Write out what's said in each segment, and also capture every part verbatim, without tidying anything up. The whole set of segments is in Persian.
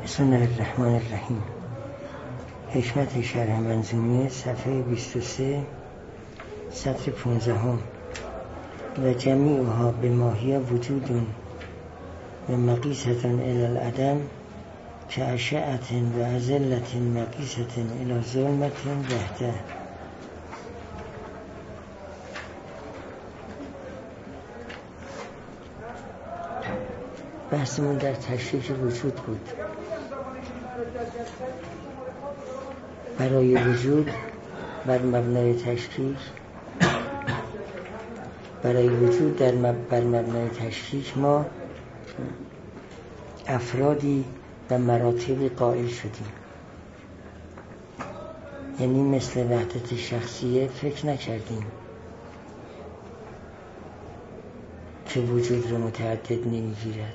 بسم الله الرحمن الرحیم. حکمت شرح منظومه صفحه بیست و سه سطر پانزدهم. و جمیعها به ماهی وجود و مقیسة الی العدم که اشعة و ازلة مقیسة الی ظلمة وحده. بحثمون در تشریک وجود بود. برای وجود بر مبنای تشریک برای وجود در مب... بر مبنای تشریک ما افرادی و مراتبی قائل شدیم. یعنی مثل وحدت شخصیه فکر نکردیم که وجود رو متعدد نمیگیرد.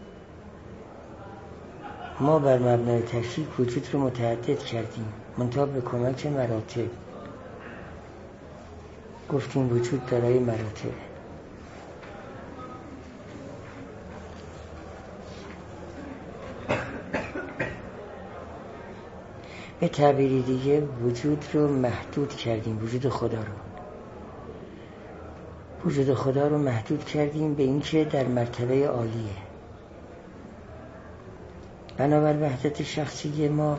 ما بر مبنای تشریک وجود رو متعدد کردیم، منتها به کمک مراتب. گفتیم وجود دارای مراتب. به تعبیری دیگه وجود رو محدود کردیم، وجود خدا رو وجود خدا رو محدود کردیم به اینکه در مرتبه عالیه. بنابر وحدت شخصی ما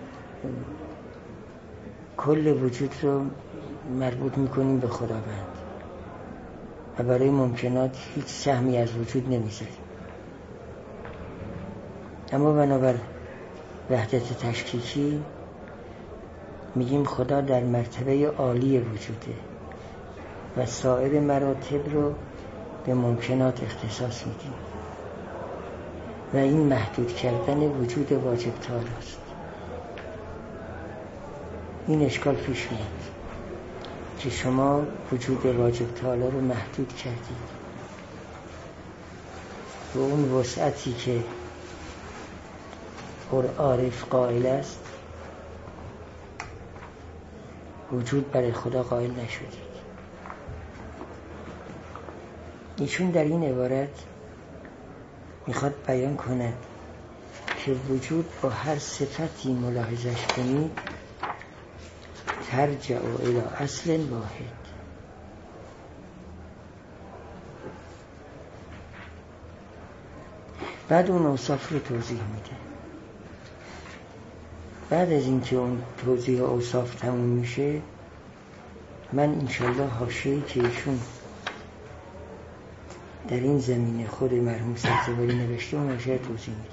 کل وجود رو مربوط میکنیم به خداوند و برای ممکنات هیچ سهمی از وجود نمیذاریم. اما بنابر وحدت تشکیکی میگیم خدا در مرتبه عالی وجوده و سایر مراتب رو به ممکنات اختصاص میدیم و این محدود کردن وجود واجب تعالی است. این اشکال پیش میاد که شما وجود واجب تعالی رو محدود کردید و اون وسعتی که عارف قائل است وجود برای خدا قائل نشدید. ایشون در این عبارت میخواد بیان کند که وجود با هر صفتی ملاحظش کنید ترجع الی اصل واحد. بعد اون اوصاف رو توضیح میده. بعد از اینکه اون توضیح اوصاف تموم میشه من انشالله حاشیه‌ای که ایشون در این زمینه خود مرحوم سبزواری نوشته اون حاشیه توضیح میدم.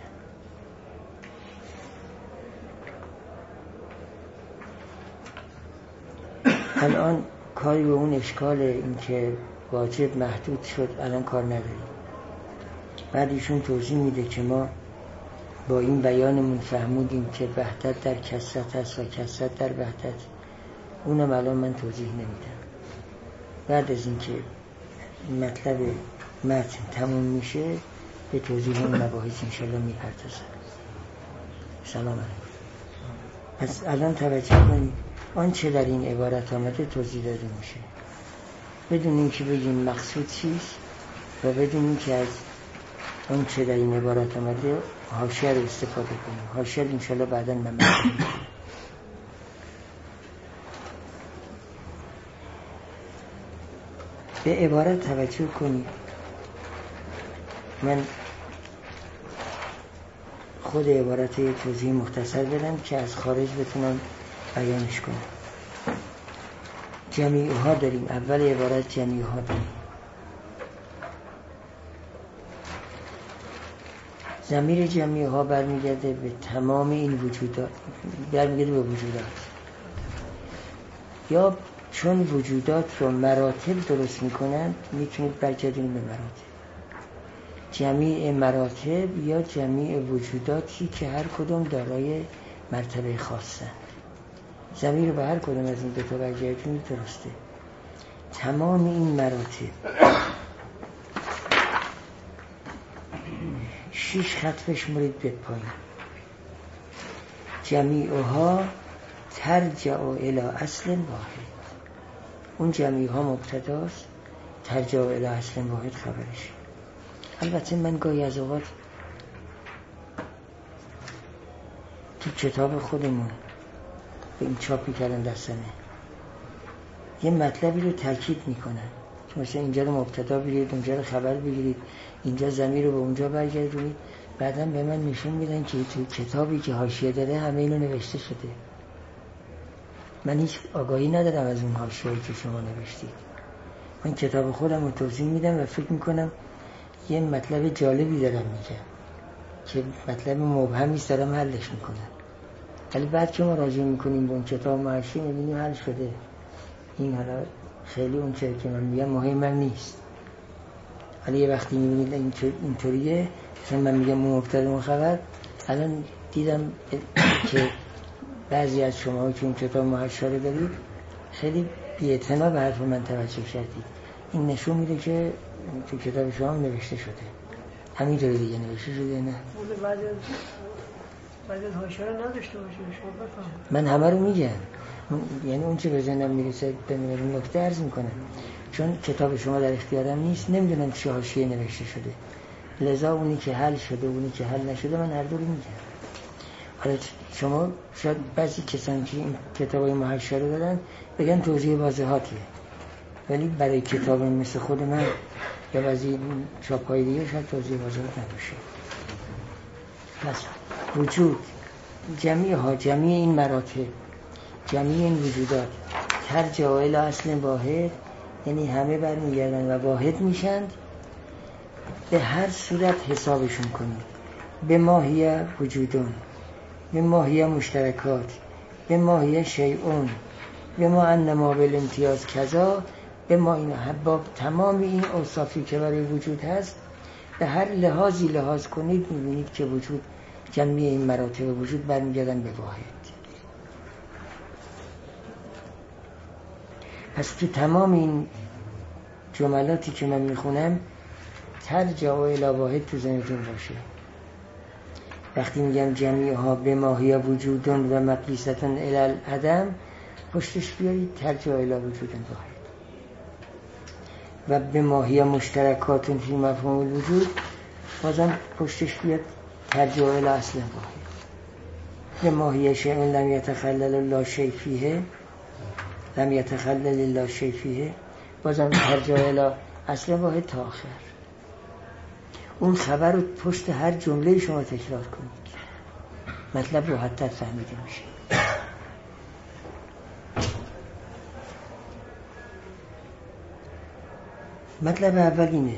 الان کاری به اون اشکال این که واجب محدود شد الان کار نداریم. بعد ایشون توضیح میده که ما با این بیانمون فهمودیم که وحدت در کثرت است و کثرت در وحدت. اونم الان من توضیح نمیدم. بعد از اینکه مطلب متن تموم میشه به توضیح اون مباحث انشالله میپردازم. سلام علیکم. پس الان توجه کنید آنچه در این عبارت آمده توضیح داده میشه بدون اینکه بگیم مقصود چیست و بدون اینکه از آنچه در این عبارت آمده حاشیه رو استفاده کنیم. حاشیه انشالله بعداً من میگم. به عبارت توجه کنید. من خود عبارت یه توضیح مختصر بدم که از خارج بتونم بیانش کنم. جمیعها داریم. اول عبارت جمیعها داریم. ضمیر جمیعها برمیگرده به تمام این وجودات، برمیگرده به وجودات، یا چون وجودات رو مراتب درست میکنن میتونید برگردیم به مراتب. جمیع مراتب یا جمیع وجوداتی که هر کدوم دارای مرتبه خاصه. ضمیر به هر کدوم از این دو تا برگردیم درسته. تمام این مراتب شیش خط بشمارید به پایین. جمیعها ترجع الی اصل واحد. اون جمیعها مبتداست، ترجع الی اصل واحد خبرش. البته من گاهی از اوقات تو کتاب خودمون به این چاپی کردن دستانه یه مطلبی رو تاکید میکنن که مثلا اینجا رو مبتدا بگیرید، اونجا رو خبر بگیرید، اینجا ضمیر رو به اونجا برگردونید، بعدم به من نشون میدن که تو کتابی که حاشیه داره همه اینو نوشته شده. من هیچ آگاهی ندارم از اون حاشیه‌ای که شما نوشتید. من کتاب خودم رو توضیح میدم و فکر میکنم یه مطلب جالبی دارم میگم که مطلب مبهمی است دارم حلش میکنم، ولی بعد که ما راجع میکنیم به اون کتاب معاشی میبینیم حل شده. این حالا خیلی اون چه که من میگم مهمم نیست، ولی یه وقتی میبینید اینطوریه مثلا من میگم مبتدا و خبر، الان دیدم که بعضی از شما که اون کتاب معاشی رو دارید خیلی بی‌اعتنا به حرف من توجه کردید. این نشون میده که تو کتاب شما هم نوشته شده، همینطوری دیگه نوشته شده. نه بعد از حاشیه رو نداشته باشه شما بفهمید. من همه رو میگم، یعنی اون چه به ذهنم میرسه به این نکته عرض میکنم، چون کتاب شما در اختیارم نیست، نمیدونم چه حاشیه نوشته شده، لذا اونی که حل شده اونی که حل نشده من هر دو رو میگم. حالا شما شاید بعضی کسانی که این کتابای محشر رو دارن بگن توضیح واضحاتیه، ولی برای کتاب مثل خود من یا بعضی چاپ‌های دیگه شاید توضیح واضحات نباشه. پس وجود جمعی ها، جمعی این مراتب، جمعی این وجودات ترجع الی اصل واحد، یعنی همه برمیگردن و واحد میشند. به هر صورت حسابشون کنید، به ماهیه وجودون، به ماهیه مشترکات، به ماهیه شیعون، به ما انما بالامتیاز کذا، به ما این با تمام این اوصافی که برای وجود هست به هر لحاظی لحاظ کنید میبینید که وجود جمعی این مراتب وجود برمیگردن به واحد. پس تو تمام این جملاتی که من میخونم ترجع الی واحد تو ذهنتون باشه. وقتی میگم جمعی ها به ماهیه وجودون و مقیستون الی العدم، پشتش بیارید ترجع الی وجودون واحد. و به ماهیه مشترکاتون فی مفهوم الوجود، بازم پشتش بیاد ترجع الی اصل واحد. به ماهیه شیء لم یتخلل لا شیء فیه، لم یتخلل لا شیء فیه، بازم ترجع الی اصل واحد تا آخر. اون خبر رو پشت هر جمله شما تکرار کنید، مطلب راحت‌تر فهمیده میشه. مطلب اول اینه،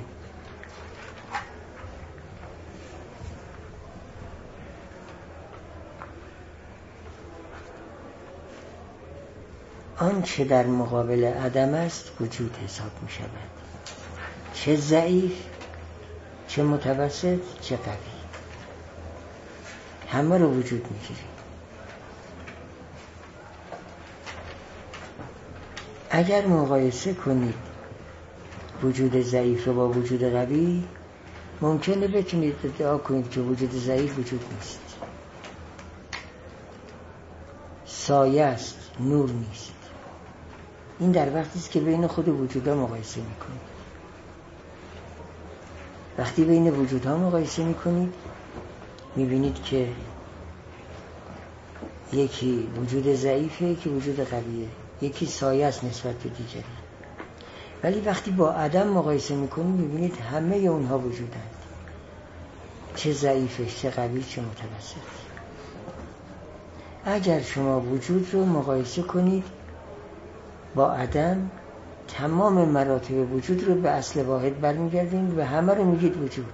آن چه در مقابل عدم است وجود حساب می شود، چه ضعیف، چه متوسط، چه قوی، همه رو وجود می گیریم. اگر مقایسه کنید وجود ضعیف رو با وجود قوی، ممکنه بتونید ادعا کنید که وجود ضعیف وجود نیست، سایه است، نور نیست. این در وقتی است که بین خود وجودها مقایسه میکنید. وقتی بین وجودها مقایسه میکنید میبینید که یکی وجود ضعیفه، یکی وجود قویه، یکی سایه است نسبت به دیگری. ولی وقتی با عدم مقایسه میکنید میبینید همه اونها وجودند، چه ضعیفش، چه قوی، چه متوسط. اگر شما وجود رو مقایسه کنید با عدم، تمام مراتب وجود رو به اصل واحد برمیگردید و همه رو میگید وجود.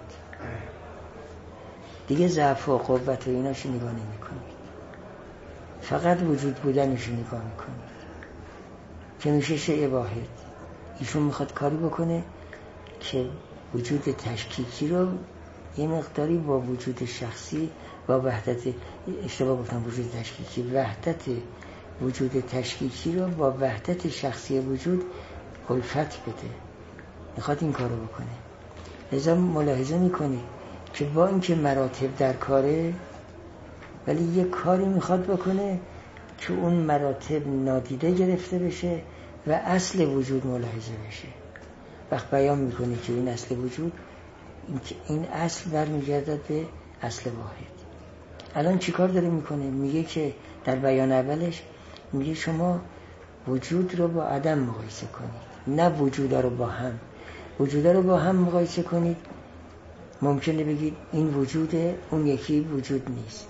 دیگه ضعف و قوت و ایناشو نگاه نمی کنید، فقط وجود بودنشو نگاه میکنید که میشه شیء واحد. ایشون میخواد کاری بکنه که وجود تشکیکی رو یه مقداری با وجود شخصی، با وحدت، اشتباه گفتم وجود تشکیکی، وحدت وجود تشکیکی رو با وحدت شخصی وجود الفت بده، میخواد این کارو بکنه. لذا ملاحظه میکنی که با اینکه مراتب در کاره، ولی یه کاری میخواد بکنه که اون مراتب نادیده گرفته بشه و اصل وجود ملاحظه بشه. وقت بیان میکنی که این اصل وجود، این اصل برمیگردد به اصل واحد. الان چیکار داره میکنه؟ میگه که در بیان اولش میگه شما وجود رو با عدم مقایسه کنید، نه وجودا رو با هم. وجودا رو با هم مقایسه کنید ممکنه بگید این وجوده، اون یکی وجود نیست،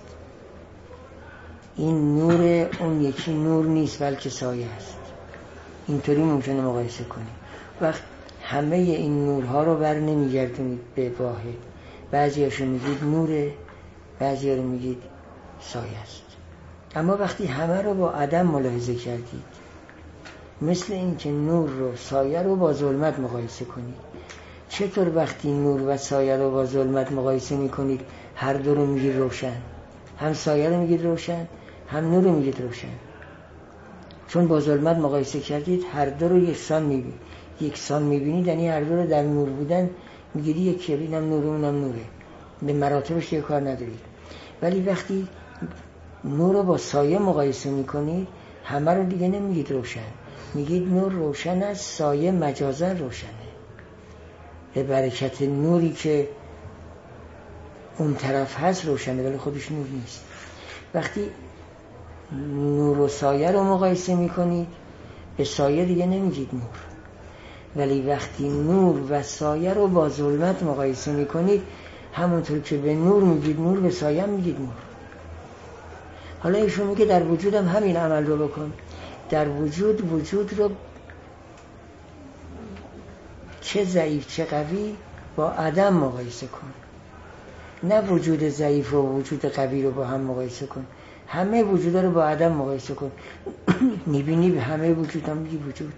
این نور، اون یکی نور نیست بلکه سایه است. اینطوری ممکنه مقایسه کنید. وقت همه این نورها رو بر نمیگردونید به واحد، بعضی هاشو میگید نوره، بعضی ها رو میگید سایه است. اما وقتی همه رو با عدم ملاحظه کردید، مثل این که نور رو، سایه رو با ظلمت مقایسه کنید. چطور وقتی نور و سایه رو با ظلمت مقایسه میکنید هر دو رو میگید روشن؟ هم سایه رو میگید روشن، هم نور رو میگید روشن. چون با ظلمت مقایسه کردید هر دو رو یکسان میبینید. یکسان میبینید یعنی هر دو رو در نور بودن میگید یکی، اینم نوره اونم نوره، به مراتبش که کار ندارید. ولی وقتی نور رو با سایه مقایسه میکنید همه رو دیگه نمیگید روشن، میگید نور روشن است، سایه مجازا روشنه به برکت نوری که اون طرف هست روشنه ولی خودش نور نیست. وقتی نور و سایه رو مقایسه میکنید به سایه دیگه نمیگید نور، ولی وقتی نور و سایه رو با ظلمت مقایسه میکنید همونطور که به نور میگید نور، به سایه میگید نور. حالا ایشون میگه در وجودم همین عمل رو بکن. در وجود وجود رو چه ضعیف چه قوی با عدم مقایسه کن، نه وجود ضعیف و وجود قوی رو با هم مقایسه کن. همه وجودا رو با عدم مقایسه کن. میبینی به همه وجود هم میگی وجود.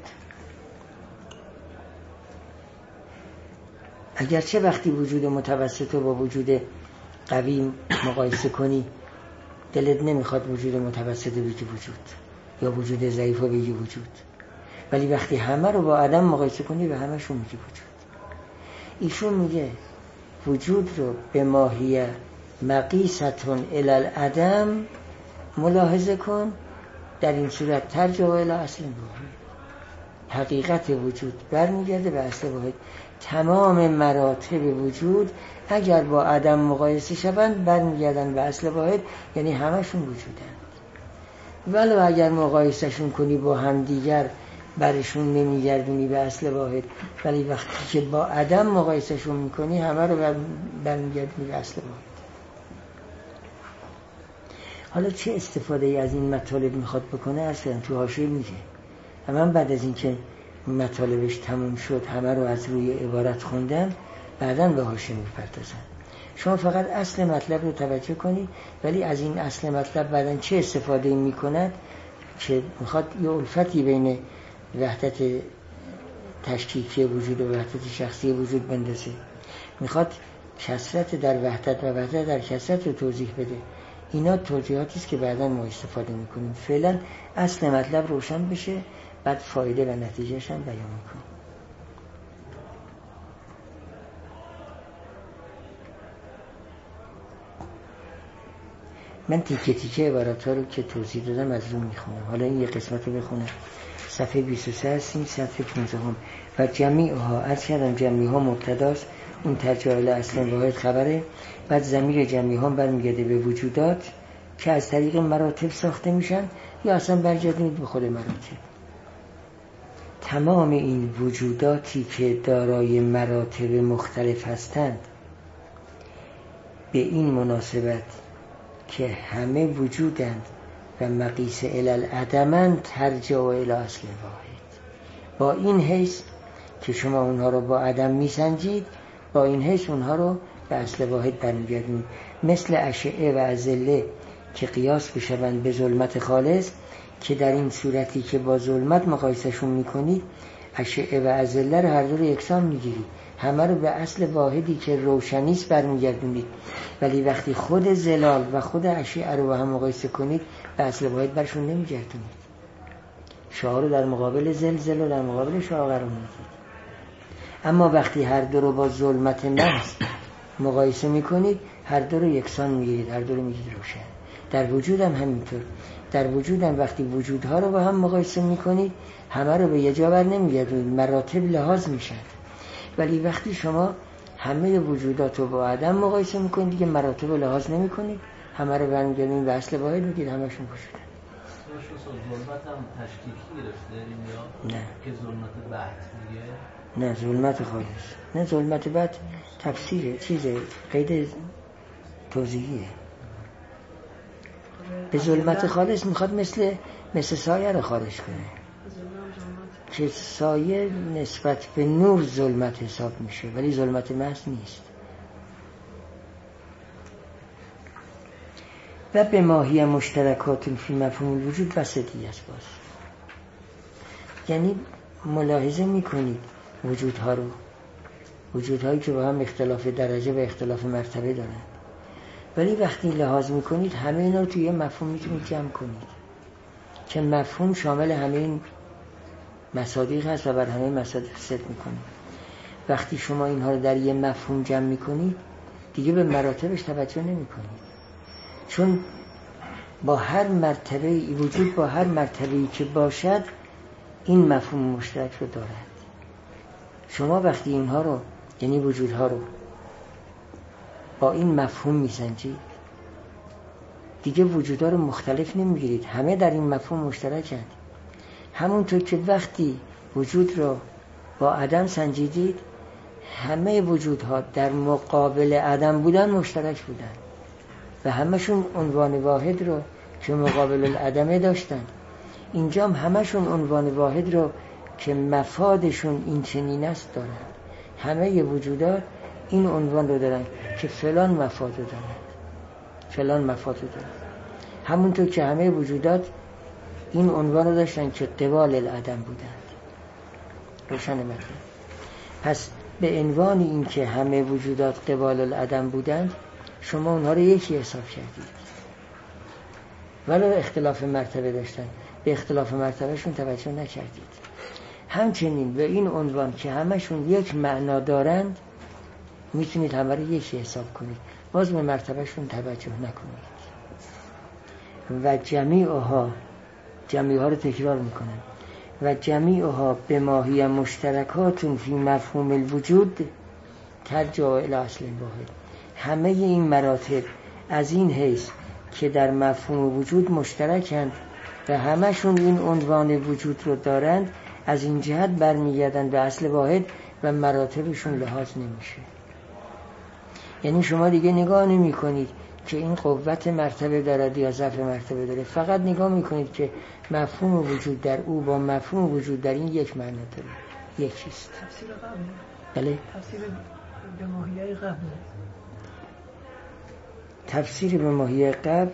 اگرچه وقتی وجود متوسط رو با وجود قوی مقایسه کنی دلت نمیخواد وجود متوسط بگی وجود یا وجود ضعیف رو بگی وجود، ولی وقتی همه رو با عدم مقایسه کنی به همشون میگی وجود. ایشون میگه وجود رو به ماهیه مقیستون الالعدم ملاحظه کن، در این صورت ترجع الی اصل واحد. حقیقت وجود برمیگرده به اصل واحد. تمام مراتب وجود اگر با عدم مقایسه شوند برمیگردن به اصل واحد، یعنی همشون وجودند. ولو اگر مقایسهشون کنی با هم دیگر برشون نمیگردونی به اصل واحد، ولی وقتی که با عدم مقایسهشون میکنی همه رو برمیگردونی به اصل واحد. حالا چه استفاده ای از این مطالب میخواد بکنه؟ اصلا تو حاشیه میگه. من بعد از اینکه مطالبش تموم شد همه رو از روی عبارت خوندم، بعداً به حاشیه میپردازم. شما فقط اصل مطلب رو توجه کنید، ولی از این اصل مطلب بعداً چه استفاده ای میکنند که میخواد یه الفتی بین وحدت تشکیکی وجود و وحدت شخصی وجود بندازه. میخواد کثرت در وحدت و وحدت در کثرت رو توضیح بده. اینا توضیحاتی است که بعداً ما استفاده میکنیم. فعلا اصل مطلب روشن بشه، بعد فایده و نتیجهش هم بیان میکنیم. من تیکه تیکه عبارات ها رو که توضیح دادم از رو میخونم. حالا این یه قسمت رو بخونم. صفحه بیست و سه هستیم، صفحه پانزده هم. و جمیعها، از کردم جمیعها مبتداست، اون ترجع الی اصل واحد خبره. بعد ضمیر جمیعها برمیگرده به وجودات که از طریق مراتب ساخته میشن، یا اصلا برگردونید به خود مراتب. تمام این وجوداتی که دارای مراتب مختلف هستند به این مناسبت که همه وجودند و مقیس الالعدمند ترجع الی اصل واحد. با این حیث که شما اونها رو با عدم میسنجید، با این حیث اونها رو به اصل واحد برمیگردونید. مثل اشعه و ازله که قیاس بشوند به ظلمت خالص، که در این صورتی که با ظلمت مقایسهشون میکنید اشعه و ازله رو هر دو رو یکسان میگیرید، همه رو به اصل واحدی که روشنیست برمیگردونید. ولی وقتی خود زلال و خود اشعه رو با هم مقایسه کنید به اصل واحد برشون نمیگردونید. شعاع رو در مقابل زلزل و در مقابل شعاع قرار میدید. اما وقتی هر دو رو با ظلمت نفس مقایسه میکنید هر دو رو یکسان میگیرید، هر دو رو میگید روشن. در وجود هم همینطور. در وجود هم وقتی وجودها رو با هم مقایسه میکنید همه رو به یه جا بر نمیگردونید، مراتب لحاظ میشن. ولی وقتی شما همه وجودات رو با عدم مقایسه میکنید دیگه مراتب رو لحاظ نمیکنید، همه رو برمیگردیم به اصل واحد بگید همشون پوشیدن. ظلمت هم تشکیکی گرفته یا نه که ظلمت بحت میگه؟ نه ظلمت خالص. نه ظلمت بحت تفسیره، چیزه، قید توضیحیه. به ظلمت خالص میخواد مثل مثل سایه رو خارج کنه که سایه نسبت به نور ظلمت حساب میشه ولی ظلمت محض نیست. و به ماهی مشترکات فی مفهوم الوجود وسطی است. باز یعنی ملاحظه میکنید وجودها رو، وجودهایی که با هم اختلاف درجه و اختلاف مرتبه دارند، ولی وقتی لحاظ میکنید همه اینا رو توی یه مفهوم میتونید جمع کنید که مفهوم شامل همه این مصادیق هست و بر همه مصادیق صدق میکنید. وقتی شما اینها رو در یه مفهوم جمع میکنید دیگه به مراتبش توجه نمیکنید، چون با هر مرتبه وجود با هر مرتبه‌ای که باشد این مفهوم مشترک رو دارد. شما وقتی اینها رو یعنی وجودها رو با این مفهوم میسنجید دیگه وجودها رو مختلف نمیگیرید، همه در این مفهوم مشترکند. همونطور که وقتی وجود رو با عدم سنجیدید همه وجودها در مقابل عدم بودن مشترک بودن و همشون عنوان واحد رو که مقابل العدمه داشتن. اینجا هم همشون عنوان واحد رو که مفادشون این چنین است دارن. همه وجودات این عنوان رو دارن که فلان مفاد رو دارن، فلان مفاد رو دارن. همونطور که همه وجودات این عنوان رو داشتن که قبال العدم بودند. روشن مطلب. پس به عنوان این که همه وجودات قبال العدم بودند شما اونها رو یکی حساب کردید ولو اختلاف مرتبه داشتن، به اختلاف مرتبهشون توجه نکردید. همچنین به این عنوان که همشون یک معنا دارند میتونید همه رو یکی حساب کنید، باز به مرتبهشون توجه نکنید. و جمیعها، جمیعها رو تکرار میکنم، و جمیعها به ماهی مشترکات فی مفهوم الوجود ترجع الی اصل واحد. همه این مراتب از این حیث که در مفهوم وجود مشترکند و همشون این عنوان وجود رو دارند از این جهت برمیگردند به اصل واحد و مراتبشون لحاظ نمیشه. یعنی شما دیگه نگاه نمی کنید که این قوت مرتبه دارد یا ضعف مرتبه داره، فقط نگاه می کنید که مفهوم وجود در او با مفهوم وجود در این یک معنا داره، یک چیست. تفسیر قبل بله؟ تفسیر به ماهیه قبل تفسیر به ماهیه قبل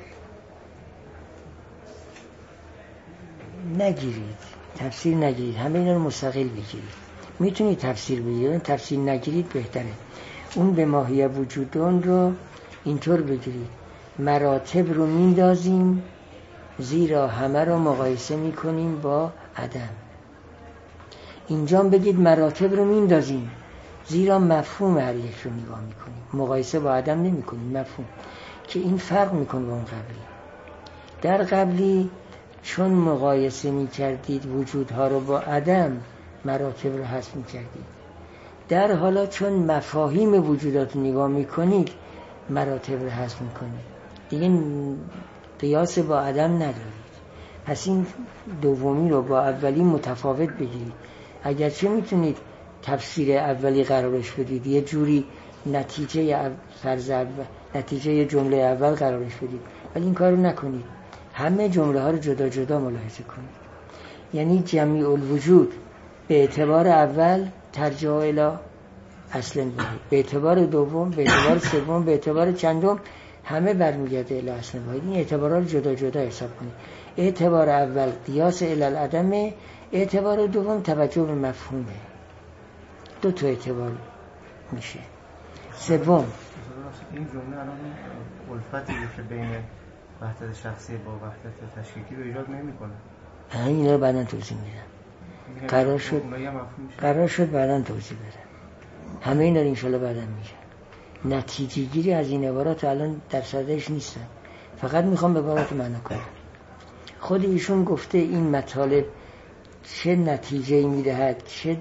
نگیرید، تفسیر نگیرید، همه اینا رو مستقل بگیرید. میتونید تفسیر بگیرید، تفسیر نگیرید بهتره. اون به ماهیه وجودون رو اینطور بگیرید: مراتب رو میندازیم زیرا همه رو مقایسه میکنیم با عدم. اینجا بگید مراتب رو میندازیم زیرا مفهوم هر یک رو نگاه میکنیم، مقایسه با عدم نمیکنیم، مفهوم. که این فرق میکنه با اون قبلی. در قبلی چون مقایسه میکردید وجودها رو با عدم مراتب رو حذف میکردید، در حالا چون مفاهیم وجودات رو نگاه میکنید مراتب رو حذف میکنید، دیگه قیاس با عدم ندارید. پس این دومی رو با اولی متفاوت بگیرید. اگرچه میتونید تفسیر اولی قرارش بدید، یه جوری نتیجه فرض اول، نتیجه جمله اول قرارش بدید، ولی این کارو نکنید. همه جمله ها رو جدا جدا ملاحظه کنید. یعنی جمیع الوجود به اعتبار اول ترجع الی اصل واحد، به اعتبار دوم، به اعتبار سوم، به اعتبار چندم همه برمیگرده الی اصل واحد. این اعتبارها رو جدا جدا حساب کنید. اعتبار اول قیاس الی العدم، اعتبار دوم توجه به مفهومه. دو تا اعتبار میشه. سوم این جمله الان الفتی که بین وحدت شخصی با وحدت تشکیکی رو ایجاد نمی‌کنه. همین رو بعداً توضیح میدم. قرار شد قرار شد بعداً توضیح بدم. همه اینا رو انشالله بعداً میگم. نتیجه گیری از این عبارات الان در صدرش نیستم، فقط میخوام به عبارات معنا کنم. خود ایشون گفته این مطالب چه نتیجه‌ای میدهد، چه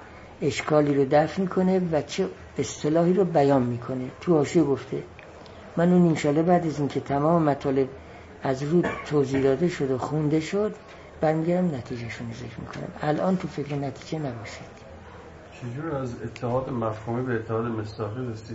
اشکالی رو دفع میکنه و چه اصطلاحی رو بیان میکنه. تو حاشیه گفته من اون انشالله بعد از این که تمام مطالب از رو توضیح داده شد و خونده شد برمیگردم نتیجهشون رو ذکر میکنم. الان تو فکر نتیجه نباشید. چجور از اتحاد مفهومی به اتحاد مصداقی رسید؟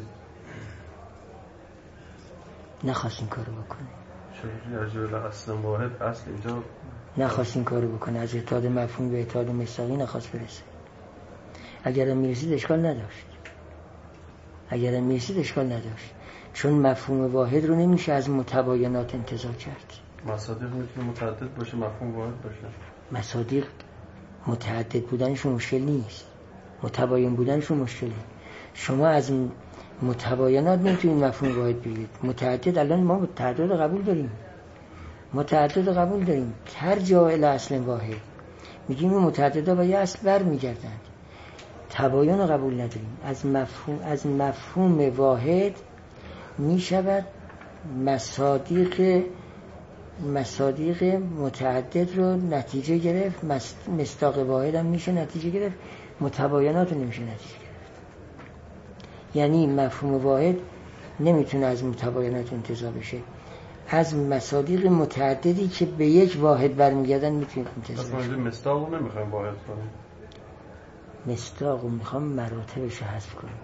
نخواست این کارو بکنه. چجوری از جبل اصل واحد اصل اینجا نخواست این کارو بکنه، از اتحاد مفهومی به اتحاد مصداقی نخواست برسه. اگرم میرسید اشکال نداشت، اگرم میرسید اشکال نداشت، چون مفهوم واحد رو نمیشه از متباینات انتزاع کرد. مصادیق میتونه متعدد باشه، مفهوم واحد باشه. مصادیق متعدد بودنشون مشکل نیست، متباین بودنشون مشکله. شما از متباینات نمیتونید مفهوم واحد بگیرید. متعدد الان ما متعدد قبول داریم، متعدد قبول داریم، ترجع الی اصل واحد، میگیم این متعددها با یه اصل بر میگردند. تباین رو قبول نداریم. از مفهوم از مفهوم واحد میشود مصادیق مصادیق متعدد رو نتیجه گرفت، مصداق واحد هم میشه نتیجه گرفت، متباینات رو نمیشه نتیجه گرفت. یعنی مفهوم واحد نمیتونه از متباینات انتزاع بشه، از مصادیق متعددی که به یک واحد برمیگردن میتونه انتزاع بشه. اصلا مصداق رو نمیخوایم واحد کنیم، مصداق رو میخوام مراتبش رو حذف کنیم،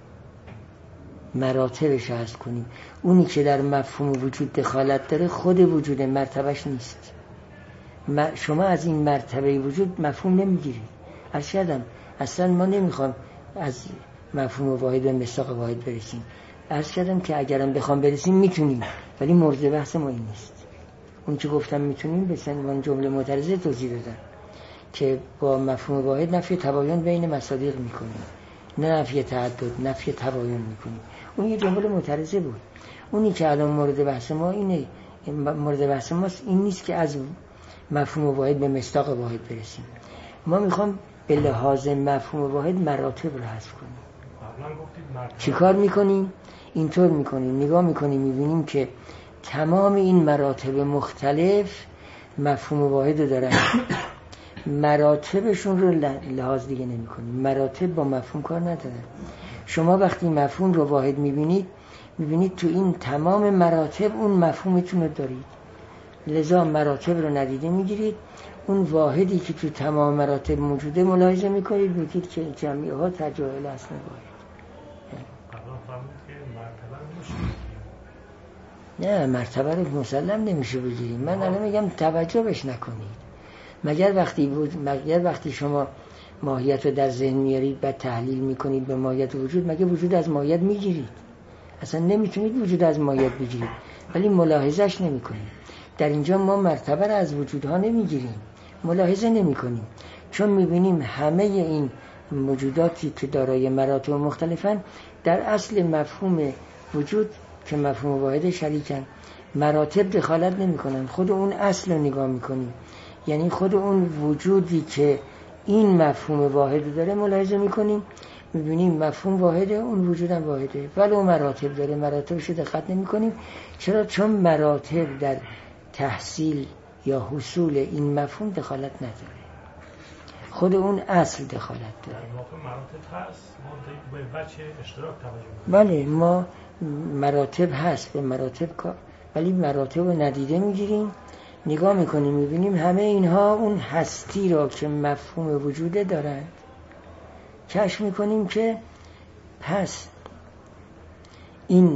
مراتبش رو حذف کنیم. اونی که در مفهوم وجود دخالت داره خود وجود، مرتبهش نیست. شما از این مرتبه وجود مفهوم نمیگیرید. ارشدم اصلا ما نمیخوام از مفهوم واحد به مصداق واحد برسیم. عرض کردم که اگرم بخوام برسیم میتونیم، ولی مورد بحث ما این نیست. اون که گفتم میتونیم به عنوان جمله معترضه توضیح دادم که با مفهوم واحد نفی تباین بین مصادیق میکنیم، نه نفی تعدد، نفی تباین میکنیم. اون یه جمله معترضه بود. اونی که الان مورد بحث ما اینه، مورد بحث ماست این نیست که از مفهوم واحد به مصداق واحد برسیم. ما میخوام به لحاظ مفهوم واحد مراتب رو حذف کنیم. چی کار میکنیم؟ اینطور میکنیم، نگاه میکنیم میبینیم که تمام این مراتب مختلف مفهوم واحد رو دارن، مراتبشون رو لحاظ دیگه نمی کنیم. مراتب با مفهوم کار ندارن. شما وقتی مفهوم رو واحد میبینید میبینید تو این تمام مراتب اون مفهومتون رو دارید، لذا مراتب رو ندیده میگیرید. اون واحدی که تو تمام مراتب موجوده ملاحظه میکنید، بگید که جمعیه ها ترجع الی اصل واحد. نه مرتبه رو مسلم نمیشه بگیریم. من الان میگم توجه بش نکنید. مگر وقتی بود مگر وقتی شما ماهیت رو در ذهن میارید بعد تحلیل میکنید به ماهیت وجود، مگه وجود از ماهیت میگیرید؟ اصلا نمیتونید وجود از ماهیت بگیرید، ولی ملاحظهش نمیکنید. در اینجا ما مرتبه رو از وجودها نمیگیریم، ملاحظه نمیکنیم، چون میبینیم همه این موجوداتی که دارای مراتب مختلفن در اصل مفهوم وجود که مفهوم واحد شریکن، مراتب دخالت نمیکنن. خود اون اصل رو نگاه میکنیم، یعنی خود اون وجودی که این مفهوم واحد داره ملاحظه میکنیم، میبینیم مفهوم واحده، اون وجودم واحده، ولو مراتب داره مراتبش دقت نمیکنیم. چرا؟ چون مراتب در تحصیل یا حصول این مفهوم دخالت نداره، خود اون اصل دخالت داره. مراتب هست، ما به بچه اشتراک توجه بله ما مراتب هست، به مراتب کار، ولی مراتب رو ندیده میگیریم، نگاه میکنیم میبینیم همه اینها اون هستی را که مفهوم وجوده دارند. کشف میکنیم که پس این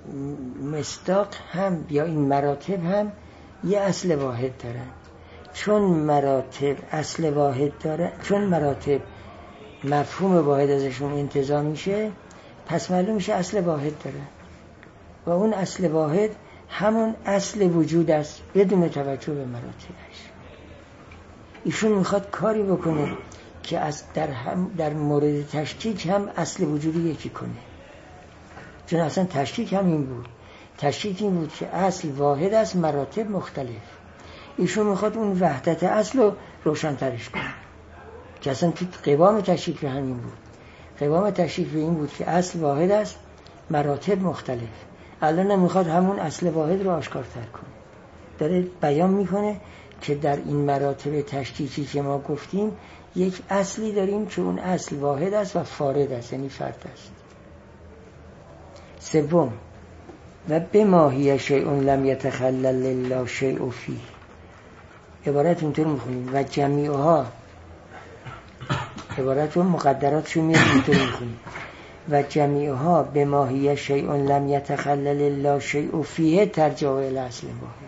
مصداق هم یا این مراتب هم یه اصل واحد دارن. چون مراتب اصل واحد داره، چون مراتب مفهوم واحد ازشون انتزاع میشه، پس معلوم میشه اصل واحد داره و اون اصل واحد همون اصل وجود است بدون توجه به مراتبش. ایشون میخواد کاری بکنه که از در, هم در مورد تشکیک هم اصل وجودی یکی کنه، چون اصلا تشکیک هم این بود، تشکیک این بود که اصل واحد است مراتب مختلف. ایشون میخواد اون وحدت اصل رو روشن‌ترش کنه که اصلا تو قوام تشکیک به همین بود. قوام تشکیک به این بود که اصل واحد است مراتب مختلف. الان هم میخواد همون اصل واحد رو آشکارتر کنه. داره بیان میکنه که در این مراتب تشکیکی که ما گفتیم یک اصلی داریم که اون اصل واحد است و فارد است، یعنی فرد است. سوم و بما هی شیء لم یتخلل الا شیء فیه. عبارت اینطور میخونیم و جمیعها، عبارت رو مقدراتشو میاد اینطور میخونیم و جمیعها بما هی شیء لم یتخلل الا شیء فیه ترجع الی اصل واحد.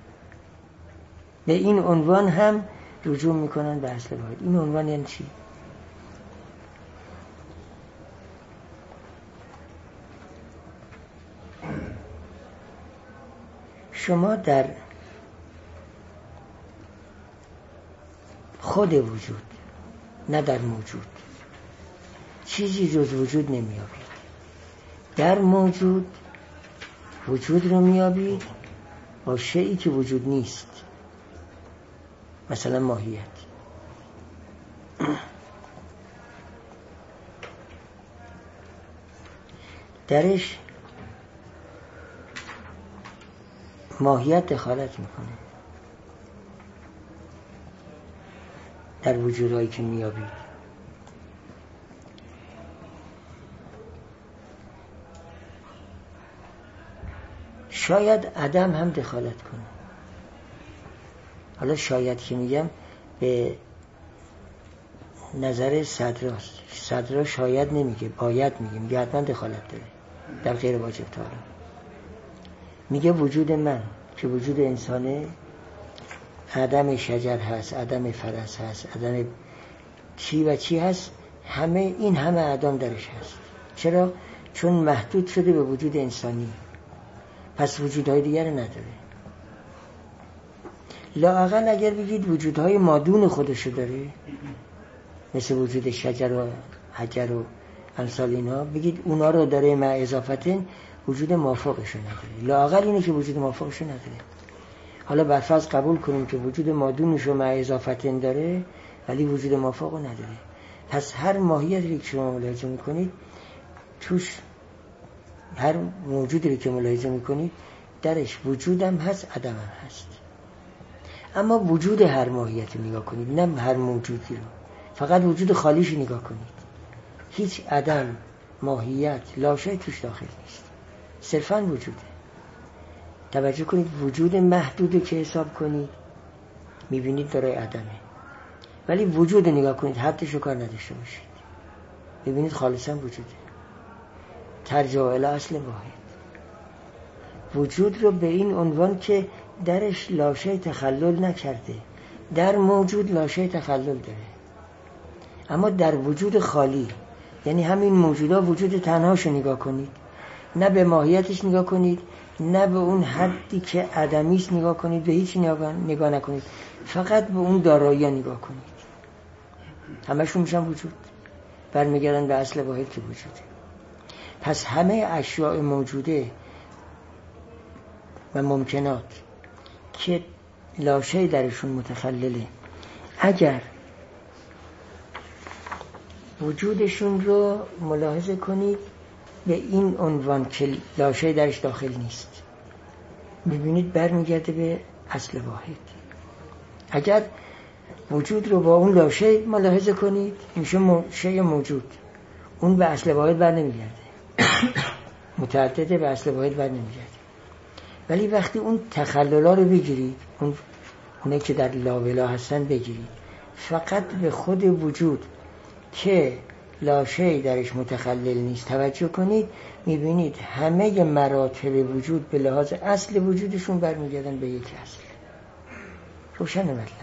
به این عنوان هم رجوع میکنن به اصل واحد. این عنوان یعنی چی؟ شما در خود وجود، نه در موجود، چیزی جز وجود نمیابید. در موجود وجود رو میابید با شیئی که وجود نیست، مثلا ماهیت. درش ماهیت دخالت میکنه در وجودهایی که میابید. شاید عدم هم دخالت کنه. حالا شاید که میگم به نظر صدراست. صدرا شاید نمیگه، باید میگه، میگه حتما دخالت داره در غیر واجب تعالی. میگه وجود من که وجود انسانه، عدم شجر هست، عدم فرس هست، عدم چی و چی هست، همه این همه عدم درش هست. چرا؟ چون محدود شده به وجود انسانی، پس وجودهای دیگر نداره. لااقل اگر بگید وجودهای مادون خودشو داره، مثل وجود شجر و حجر و امثال اینا، بگید اونا رو داره مع اضافتن، وجود موافقشو نداره. لااقل اینه که وجود موافقشو نداره. حالا برفرض قبول کنیم که وجود مادونشو مع اضافتن داره ولی وجود موافقو نداره، پس هر ماهیتی که شما ملاحظه میکنید توش، هر موجودی که ملاحظه میکنید درش وجودم هست، عدم هم هست. اما وجود هر ماهیتی نگاه کنید، نه هر موجودی رو، فقط وجود خالیش نگاه کنید. هیچ عدم، ماهیت، لاشی توش داخل نیست، صرفاً وجوده. توجه کنید وجود محدوده که حساب کنید میبینید داره عدمه، ولی وجود نگاه کنید حدش رو کار نداشته باشید ببینید خالصاً وجوده. ترجع الی اصل واحد. وجود رو به این عنوان که درش لاشه تخلل نکرده. در موجود لاشه تخلل داره، اما در وجود خالی، یعنی همین موجودا وجود تنهاشو نگاه کنید، نه به ماهیتش نگاه کنید، نه به اون حدی که عدمیش نگاه کنید، به هیچ نگاه نکنید، فقط به اون دارایی نگاه کنید، همشون میشن وجود، برمیگردن به اصل واحد که وجوده. پس همه اشیاء موجوده و ممکنات که لاشه درشون متخلله، اگر وجودشون رو ملاحظه کنید به این عنوان که لاشه درش داخل نیست، میبینید برمیگرده به اصل واحد. اگر وجود رو با اون لاشه ملاحظه کنید میشه شیء موجود، اون به اصل واحد بر نمیگرده، متعدده به اصل واحد بر نمیگرده. ولی وقتی اون تخللا رو بگیرید، اون اونه که در لاولا هستن بگیرید، فقط به خود وجود که لاشه درش متخلل نیست توجه کنید، میبینید همه مراتب وجود به لحاظ اصل وجودشون برمیگردن به یک اصل. روشن مطلب.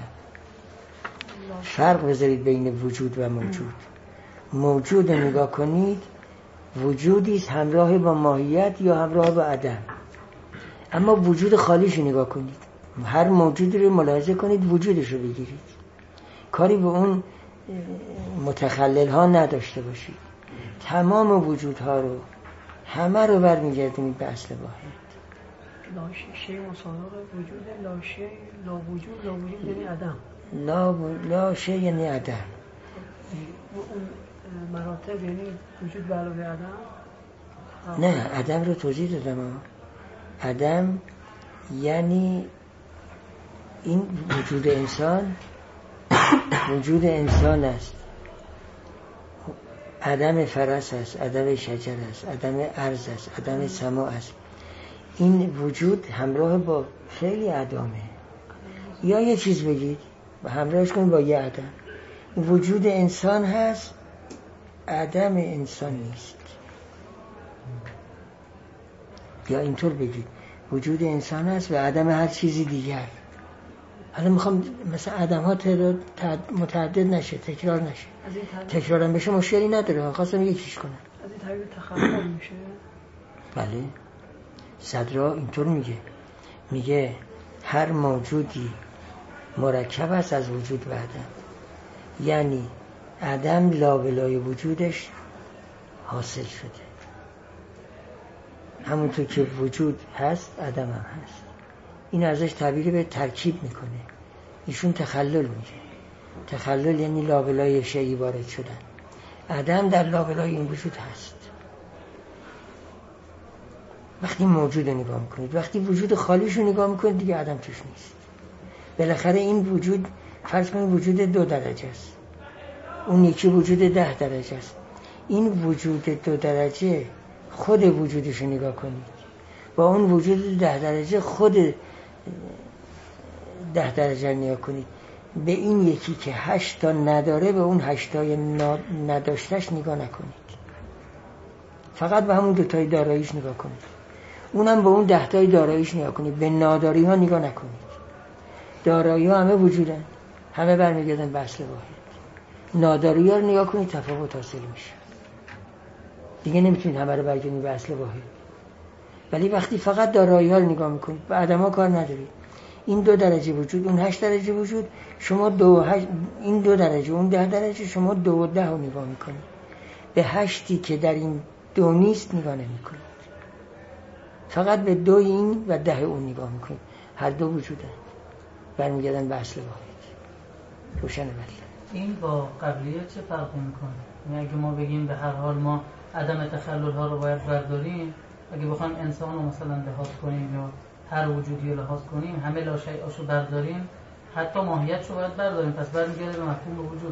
فرق بذارید بین وجود و موجود. موجود نگاه کنید وجودیست همراه با ماهیت یا همراه با عدم، اما وجود خالیش نگاه کنید، هر موجودی رو ملاحظه کنید وجودش رو بگیرید، کاری به اون متخلل ها نداشته باشید، تمام وجودها رو همه رو برمیگردونید به اصل واحد. لاشه شیء مسابق وجود، لاشه لا وجود، لا وجود یعنی عدم، لا لاشه یعنی عدم. اون مراتب یعنی وجود به علاوه عدم؟ نه، عدم رو توضیح دادم. عدم یعنی این وجود انسان وجود انسان است، عدم فرس است، عدم شجر است، عدم ارض است، عدم سماع است. این وجود همراه با خیلی عدمه. یا یه چیز بگید و همراهش کنید با یه عدم. وجود انسان هست، عدم انسان نیست. یا اینطور بگید وجود انسان هست و عدم هر چیزی دیگر. حالا میخوام مثلا عدم ها تعداد متعدد نشه، تکرار نشه. تکرار هم بشه مشکلی نداره، خواستم یکیش کنم. از این تعبیر تخلل میشه؟ بله. صدرا اینطور میگه، میگه هر موجودی مرکب است از وجود و عدم. یعنی عدم لابلای وجودش حاصل شده. همونطور که وجود هست عدم هم هست. این ازش تعبیر به ترکیب میکنه. ایشون تخلل میگه. تخلل یعنی لابلای شیئی وارد شدن. عدم در لابلای این وجود هست. وقتی موجود رو نگاه میکنید، وقتی وجود خالیش رو نگاه میکنید دیگه عدم توش نیست. بالاخره این وجود فرض کنید وجود دو درجه است، اون یکی وجود ده درجه است. این وجود دو درجه خود وجودش رو نگاه کنید، با اون وجود ده درجه خود ده درجه نگاه کنید. به این یکی که هشت تا نداره به اون هشتای نداشتش نگاه نکنید، فقط به همون دوتای داراییش نگاه کنید. اونم به اون ده تای داراییش نگاه کنید، به ناداری ها نگاه نکنید. دارایی ها همه وجودن، همه برمیگردن به اصل واحد. ناداری ها رو نگاه کنید، تفاوت حاصل میشه. دیگه نمیتونید همه رو برگردید به اصل واحد. ولی وقتی فقط دارایی ها رو نگاه میکنید، به عدم ها کار ندارید. این دو درجه وجود، اون هشت درجه وجود، شما دو هشت، این دو درجه، اون ده درجه، شما دو و ده رو نگاه میکنید. به هشتی که در این دو نیست نگاه نمیکنید، فقط به دو این و ده اون نگاه میکنید. هر دو وجودن، برمیگردن به اصل واحد. روشنه؟ بله. این با قبلیه چه فرقی میکنه؟ یعنی اگه ما بگیم به هر حال ما عدم تخلل ها رو باید برداریم، اگه بخوایم انسان رو مثلا لحاظ کنیم یا هر وجودی رو لحاظ کنیم، همه لاشیئاشو برداریم، حتی ماهیتشو باید برداریم، پس برمیگرده به مفهوم وجود.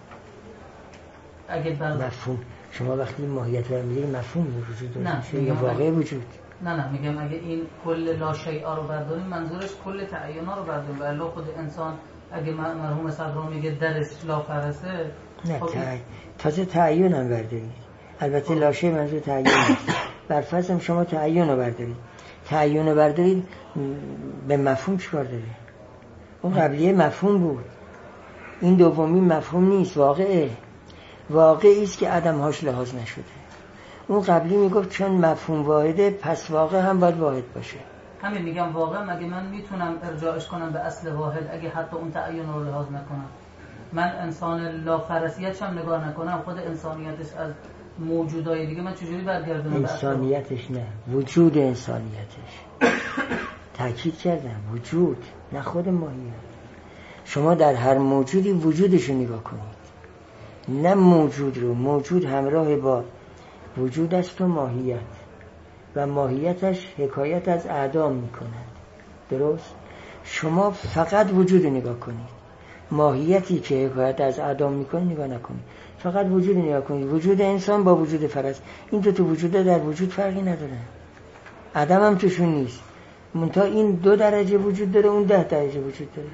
اگه برداریم مفهوم، شما وقتی ماهیت رو میگید مفهوم وجود داره، نه یا واقع وجود؟ نه نه میگم اگه این کل لاشیئا رو برداریم، منظورش کل تعیینا رو برداریم. ولی خود انسان اگه مرحوم صدرا میگه درش لاپرسه، نه تعیین، تازه تعیین هم بردارید. البته لاشیء منظور تعیین نیست. بر فرض هم شما تعیین رو بردارید، تعیین رو بردارید، به مفهوم چیکار داره؟ اون قبلیه مفهوم بود، این دومی مفهوم نیست، واقعه. واقعی است که عدم هاش لحاظ نشده. اون قبلی میگفت چون مفهوم واحده پس واقع هم باید واحد باشه. همین میگم واقع مگه من میتونم ارجاعش کنم به اصل واحد اگه حتی اون تعیین رو لحاظ نکنم؟ من انسان لافرسیتش هم نگاه نکنم، خود انسانیتش از موجودای دیگه من چجوری برگردونم؟ انسانیتش نه، وجود انسانیتش. تاکید کردم وجود، نه خود ماهیت. شما در هر موجودی وجودش رو نگاه کنید، نه موجود رو. موجود همراه با وجود است و ماهیت، و ماهیتش حکایت از اعدام میکند. درست؟ شما فقط وجود رو نگاه کنید، ماهیتی که حکایت از اعدام میکنه نگاه نکنید، فقط وجود رو نگاه کنید. وجود انسان با وجود فرس، این دو تا وجود در وجود فرقی نداره، عدم هم توشون نیست، منتها این دو درجه وجود داره، اون ده درجه وجود داره.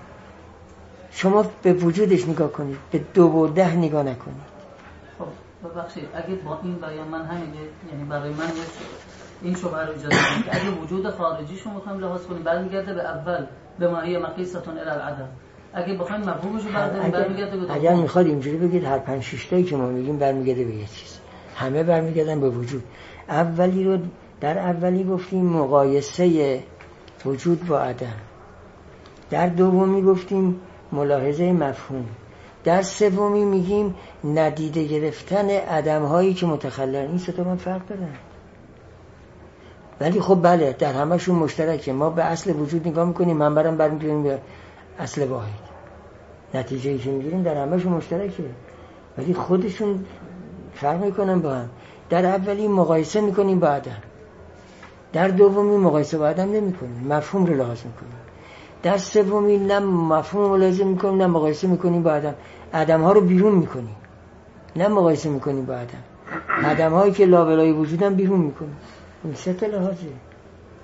شما به وجودش نگاه کنید، به دو و ده نگاه نکنید. خب ببخشید اگه با این بیان من همین، یعنی برای من این شبهه رو ایجاد کنید که اگه وجود خارجیشو میخوایم لحاظ کنیم برمیگرده به اول، به ماهی مقیستون الی العدم. اگه بخوایم مفهومش رو برداریم برمیگرده به دوم. اگر میخواد اینجوری بگید هر پنج شش تایی که ما میگیم برمیگرده به یه چیز، همه برمیگردن به وجود. اولی رو در اولی گفتیم مقایسه وجود با عدم، در دومی گفتیم ملاحظه مفهوم، در سومی میگیم ندیده گرفتن عدم هایی که متخلل. این سه تا من فرق دارن، ولی خب بله در همشون مشترکه. ما به اصل وجود نگاه میکنیم، من برام برمیگردیم به اصل واحد. نتیجه‌ای که میگیریم در همشون مشترکه، ولی خودشون فرق میکنن با هم. در اولی مقایسه میکنیم با عدم، در دومی مقایسه با عدم نمیکنیم، مفهوم رو لحاظ میکنیم. در سومی نه مفهوم رو لازم میکنیم نه مقایسه میکنیم با عدم، عدم ها رو بیرون میکنیم، نه مقایسه میکنیم با عدم. عدم هایی که لابلای وجودن بیرون میکنیم. این سه تا لحاظه.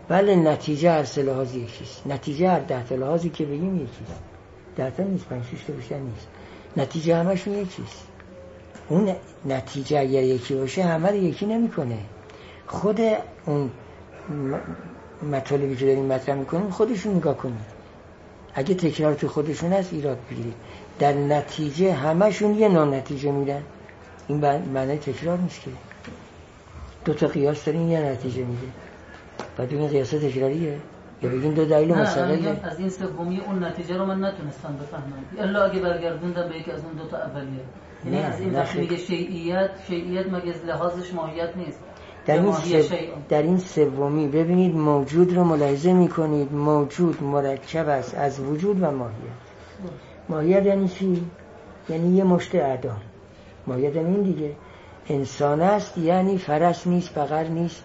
بله نتیجه هر سه لحاظ یکیست، نتیجه هر ده تا لحاظی که بگیم یکیست، ده تا نیست، پنج شش تا بیشتر نیست، نتیجه همشون یکیست. اون نتیجه اگر یکی باشه همه رو یکی نمیکنه. خود اون مطالبی که داریم مطرح میکنیم خودشون نگاه کنید، اگه تکرار تو خودشون هست ایراد بگیرید، در نتیجه همشون یه نوع نتیجه میدن. این معنی تکرار نیست که دو تا قیاس دارین یه نتیجه میده، بعد بگین قیاس تکراریه یا بگین دو دلیل مستقله. از این سومی اون نتیجه رو من نتونستم بفهمم الا اگه برگردوندم به یکی از اون دو تا اولیه. یعنی از این وقتی میگه شیعیت، شیعیت مگه لحاظش ماهیت نیست؟ در این, سو... در این سومی ببینید موجود رو ملاحظه میکنید، موجود مرکب است از وجود و ماهیت. ماهیت یعنی چی؟ یعنی یه مشت اعدام. ماهیت یعنی این دیگه، انسان است یعنی فرس نیست، بقر نیست،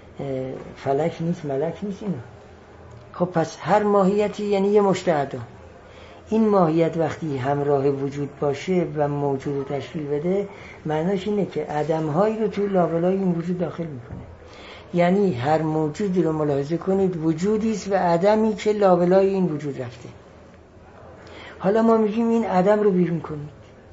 فلک نیست، ملک نیست. اینا خب پس هر ماهیتی یعنی یه مشت اعدام. این ماهیت وقتی همراه وجود باشه و موجود رو تشکیل بده، معناش اینه که عدم‌هایی رو توی لابلای این وجود داخل میکنه. یعنی هر موجودی رو ملاحظه کنید وجودی است و عدمی که لابلای این وجود رفته. حالا ما میگیم این عدم رو بیرون کنید،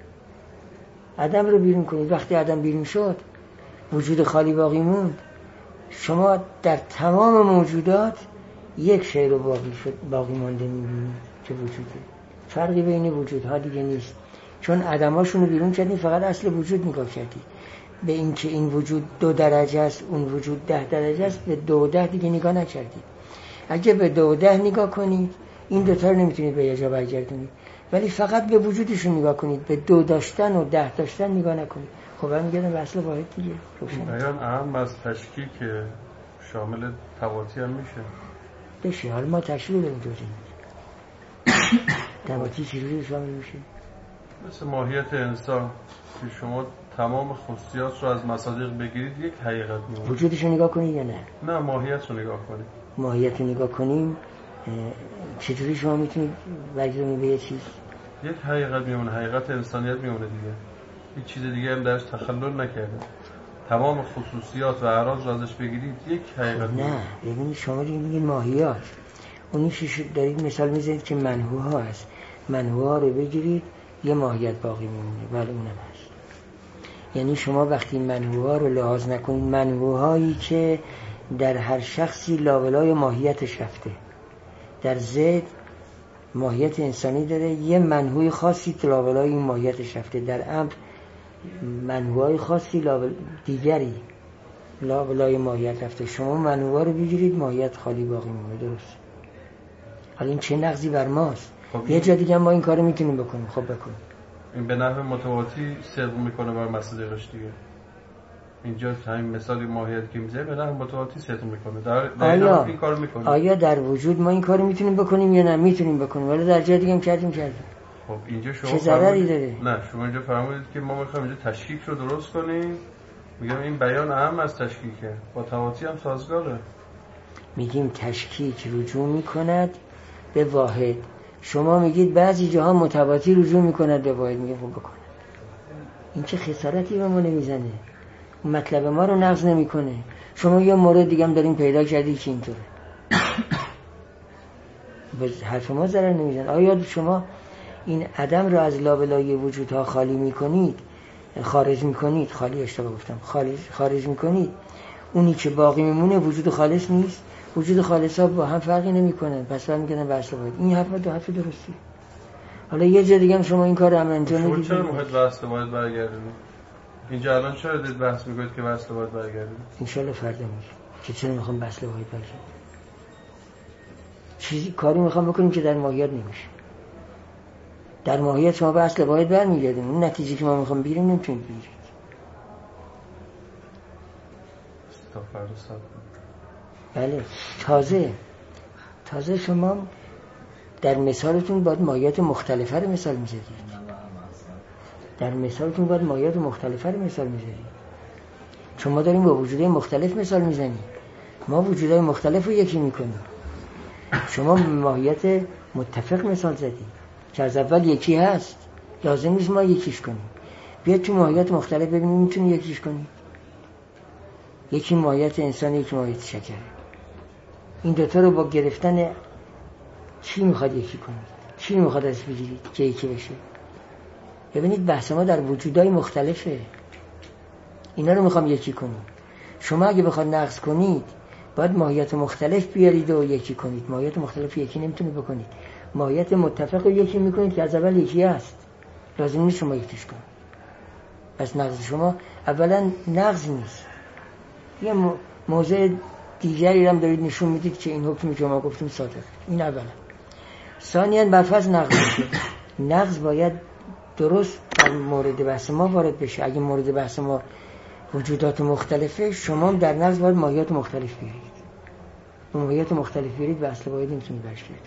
عدم رو بیرون کنید. وقتی عدم بیرون شد وجود خالی باقی موند. شما در تمام موجودات یک شی رو باقی شد باقی مانده میبینید که وجوده. فرقی بین وجودها دیگه نیست، چون عدماشون رو بیرون کردید، فقط اصل وجود نگاه کردید. به این که این وجود دو درجه است، اون وجود ده درجه است، به دو و ده دیگه نگاه نکردید. اگه به دو و ده نگاه کنید این دوتا رو نمیتونید به یه جا برگردونید، ولی فقط به وجودشون نگاه کنید، به دو داشتن و ده داشتن نگاه نکنید. خب هم میگردم به اصل واحد دیگه. بیان اهم از تشکیل که شامل تواتی هم میشه بشه. حالا ما تشکیل داریم توضیح تواتی چجوری شامل میشه؟ مثل ماهیت انسان که شما تمام خصوصیات رو از مصادیق بگیرید یک حقیقت میمونه. وجودش رو نگاه کنید یا نه؟ نه ماهیت رو نگاه کنید. ماهیت رو نگاه کنیم چجوری شما میتونید برگردونید به یه چیز؟ یک حقیقت میمونه، حقیقت انسانیت میمونه دیگه، هیچ چیز دیگه هم درش تخلل نکرده. تمام خصوصیات و اعراض رو ازش بگیرید یک حقیقت میمونه. نه ببینید شما دیگه میگید ماهیات، اونی که دارید مثال میزنید که منهوها هست، منهوها رو بگیرید یه ماهیت باقی میمونه. بله اونم هست. یعنی شما وقتی منهوها رو لحاظ نکنید، منهوهایی که در هر شخصی لابلای ماهیتش رفته، در زید ماهیت انسانی داره، یه منهوی خاصی لابلای این ماهیتش رفته، در امر منهوهای خاصی لابل... دیگری لابلای ماهیت رفته. شما منهوها رو بگیرید ماهیت خالی باقی میمونه. درست. حالا این چه نقضی بر ماست؟ خب یه جا دیگه ما این کارو میتونیم بکنیم. خب بکنیم. این به نحو متواتی صدق میکنه بر مصادیقش دیگه. اینجا همین مثالی ماهیت که میزه به نحو متواتی صدق میکنه. در, در آیا این کارو میکنه. آیا در وجود ما این کارو میتونیم بکنیم یا نه؟ میتونیم بکنیم، ولی در جای دیگه هم کردیم کردیم. خب اینجا شما چه ضرری داره؟ نه شما اینجا فرمودید که ما میخوایم اینجا تشکیک رو درست کنیم. میگم این بیان اهم از تشکیکه، با تواتی هم سازگاره. میگیم تشکیک رجوع میکند به واحد. شما میگید بعضی جاها متواتی رجوع میکند به واحد. میگه خب بکنه. این چه خسارتی به ما نمیزنه؟ مطلب ما رو نقض نمیکنه. شما یه مورد دیگه هم دارین پیدا کردی که اینطوره. به حرف ما ضرر نمیزنه. آیا شما این عدم رو از لابلای وجودها خالی میکنید، خارج میکنید، خالی اشتباه گفتم، خارج خارج میکنید، اونی که باقی میمونه وجود خالص نیست. وجود خالص ها با هم فرقی نمیکنن، پس برمی میگن به اصل واحد. این حرف دو حرف درستی. حالا یه جا دیگه هم شما این کار رو هم انجام میدید. شما چرا میخواید به اصل واحد برگردید؟ اینجا الان چرا دید بحث میکنید که به اصل واحد برگردید؟ ان شاء الله فردا میگم که چرا میخوام به اصل واحد برگردم. چیزی کاری میخوام بکنیم که در ماهیت نمیشه. در ماهیت شما به اصل واحد برمیگردیم. اون نتیجه که ما میخوام بگیریم نمیتونید بگیرید. تا فردا صبر. بله تازه تازه شما در مثالتون باید ماهیت مختلفه رو مثال میزدید. در مثالتون باید ماهیت مختلفه رو مثال میزدید. چون ما داریم با وجودهای مختلف مثال میزنیم. ما وجودهای مختلف رو یکی میکنیم. شما ماهیت متفق مثال زدید که از اول یکی هست، لازم نیست ما یکیش کنیم. بیاید تو ماهیت مختلف ببینیم میتونیم یکیش کنیم. یکی ماهیت انسان، یکی ماهیت شکر. این دوتا رو با گرفتن چی میخواد یکی کنید؟ چی میخواد از بگیرید که یکی بشه؟ ببینید بحث ما در وجودهای مختلفه، اینا رو میخوام یکی کنیم. شما اگه بخواد نقض کنید باید ماهیت مختلف بیارید و یکی کنید. ماهیت مختلف یکی نمیتونید بکنید. ماهیت متفق رو یکی میکنید که از اول یکی هست، لازم نیست شما یکیش کنید. پس نقض شما اولا نقض نیست، یه موضع دیگری هم دارید نشون میدید که این حکمی که ما گفتیم صادقه. این اولا. ثانیاً برفرض نقض بشه، نقض باید درست در مورد بحث ما وارد بشه. اگه مورد بحث ما وجودات مختلفه، شما در نقض باید ماهیات مختلف بیارید. با ماهیات مختلف بیارید به اصل واحد نمیتونید برشید.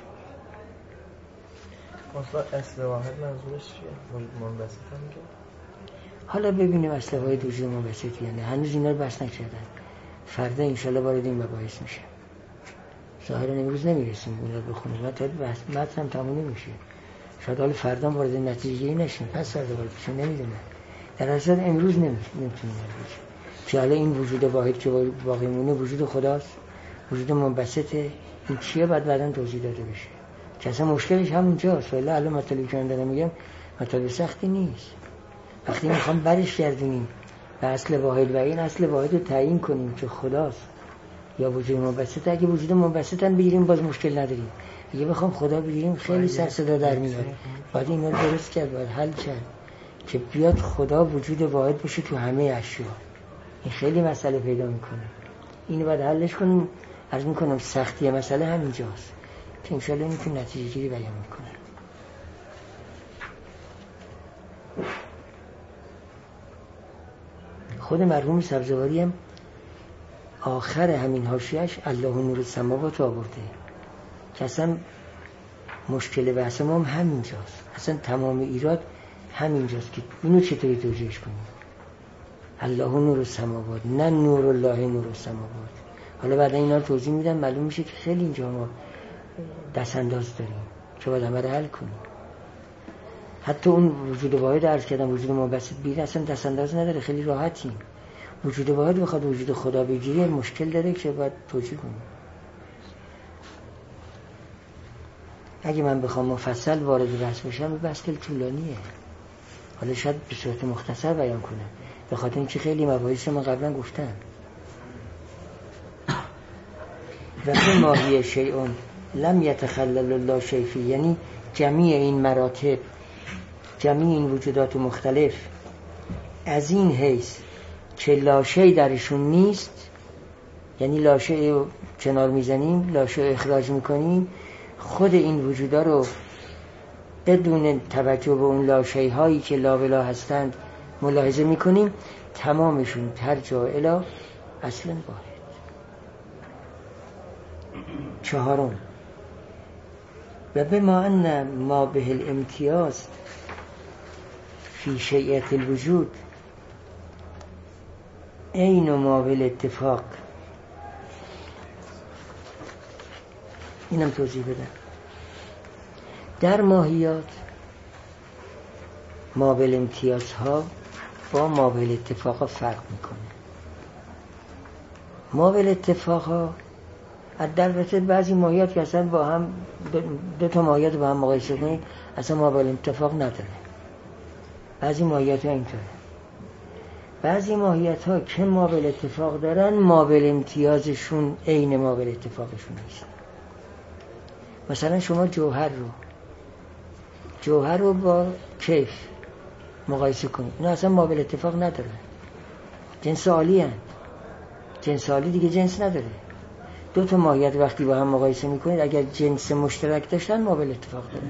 اصلا اصل واحد منظورش چیه؟ منبسط میگه؟ حالا ببینیم اصل واحد وجود منبسط یعنی هنوز اینا رو بحث نکردن. فردا انشالله وارد این مباحث میشه. ظاهرا امروز نمیرسیم اینا رو بخونیم، تا بحث متن تموم نمیشه. شاید حالا فردا وارد نتیجه‌ای نشیم، پس فردا وارد بشیم، نمیدونم. در اصل امروز نمیتونیم بشه که حالا این وجود واحد که باقی مونه وجود خداست، وجود منبسطه. این چیه؟ بعد بعداً توضیح داده بشه که اصلا مشکلش همونجاست. ولی الان مطلبی که من دارم میگم مطلب سختی نیست. وقتی میخوام برش گردونیم به اصل واحد و این اصل واحد رو تعیین کنیم که خداست یا وجود منبسط، اگه وجود منبسط هم بگیریم باز مشکل نداریم. اگه بخوام خدا بگیریم خیلی سر صدا در میاد. باید اینا رو درست کرد، باید حل کرد که بیاد خدا وجود واحد بشه تو همه اشیا. این خیلی مسئله پیدا میکنه. اینو باید حلش کنیم. عرض میکنم سختی مسئله همینجاست که انشالله این که نتیجه گیری بیان میکنه. خود مرحوم سبزواری هم آخر همین حاشیه‌اش الله نور السماوات آورده که اصلا مشکل بحث ما هم همینجاست. اصلا تمام ایراد همینجاست که اینو چطوری توجیهش کنیم. الله نور السماوات، نه نور الله نور السماوات. حالا بعد اینا رو توضیح میدم، معلوم میشه که خیلی اینجا ما دست انداز داریم که باید همه رو حل کنیم. حتی اون وجود واحد عرض کردم وجود منبسط بیره اصلا دست انداز نداره، خیلی راحتیم. وجود واحد بخواد وجود خدا بگیره مشکل داره که باید توجیه کنیم. اگه من بخوام مفصل وارد بحث بشم این بحث خیلی طولانیه. حالا شاید به صورت مختصر بیان کنم به خاطر اینکه خیلی مباحث من قبلا گفتم. و فی ماهی شیئون لم یتخلل الله شیء فی، یعنی جمیع این مراتب، جمیع این وجودات مختلف از این حیث که لاشی درشون نیست، یعنی لاشی رو کنار میزنیم، لاشی رو اخراج میکنیم، خود این وجودا رو بدون توجه به اون لاشی هایی که لاولا هستند ملاحظه میکنیم، تمامشون ترجع الی اصل واحد. چهارم، و بما ان ما به الامتیاز فی شیعت الوجود این ما بالاتفاق. اینم توضیح بدم. در ماهیات ما بالامتیاز ها با ما بالاتفاق ها فرق میکنه. ما بالاتفاق ها البته بعضی ماهیات که اصلا با هم دو تا ماهیات با هم مقایسه کنید اصلا ما بالاتفاق نداره. بعضی ماهیات ها اینطوره. بعضی ماهیت ها که ما بالاتفاق دارن ما بالامتیازشون عین ما بالاتفاقشون نیست. مثلا شما جوهر رو جوهر رو با کیف مقایسه کنید، اینا اصلا ما بالاتفاق نداره. جنس عالی هست. جنس عالی دیگه جنس نداره. دو تا ماهیت وقتی با هم مقایسه میکنید اگر جنس مشترک داشتن ما بالاتفاق دارن.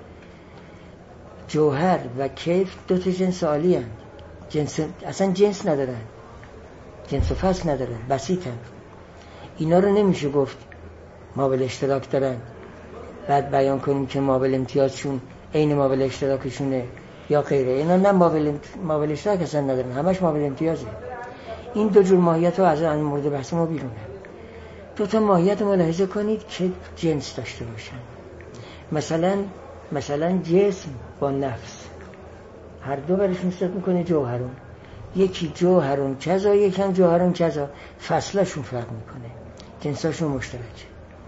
جوهر و کیف دو تا جنس عالی هست. جنس اصلا جنس ندارن، جنس و فصل ندارن، بسیطن. اینا رو نمیشه گفت ما بل اشتراک دارن بعد بیان کنیم که ما بل امتیازشون عین ما بل اشتراکشونه یا غیره. اینا نه ما بل ما بل اشتراک اصلا ندارن، همش ما بل امتیازه. این دو جور ماهیت رو از این مورد بحث ما بیرونه. دو تا ماهیت رو ملاحظه کنید که جنس داشته باشن. مثلا مثلا جسم با نفس هر دو برش نسبت میکنه جوهرون. یکی جوهرون کذا، یکی هم جوهرون کذا. فصلشون فرق میکنه، جنساشون مشترکه.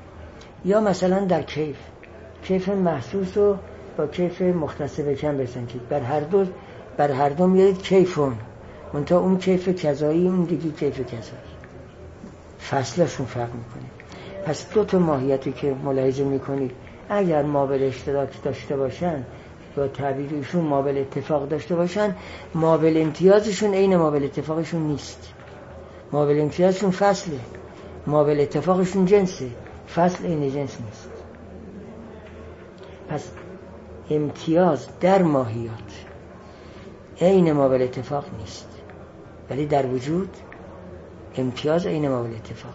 یا مثلا در کیف کیف محسوس رو با کیف مختص به کم بسنجید، بر هر دو بر هر دو میارید کیفون، منتها اون کیف کذایی اون دیگه کیف کذایی، فصلشون فرق میکنه. پس دو تا ماهیتی که ملاحظه میکنید اگر مابل اشتراک داشته باشن با تعبیر ایشون مابل اتفاق داشته باشن، مابل امتیازشون عین مابل اتفاقشون نیست. مابل امتیازشون فصله، مابل اتفاقشون جنسه، فصل عین جنس نیست. پس امتیاز در ماهیات عین مابل اتفاق نیست، ولی در وجود امتیاز عین مابل اتفاق.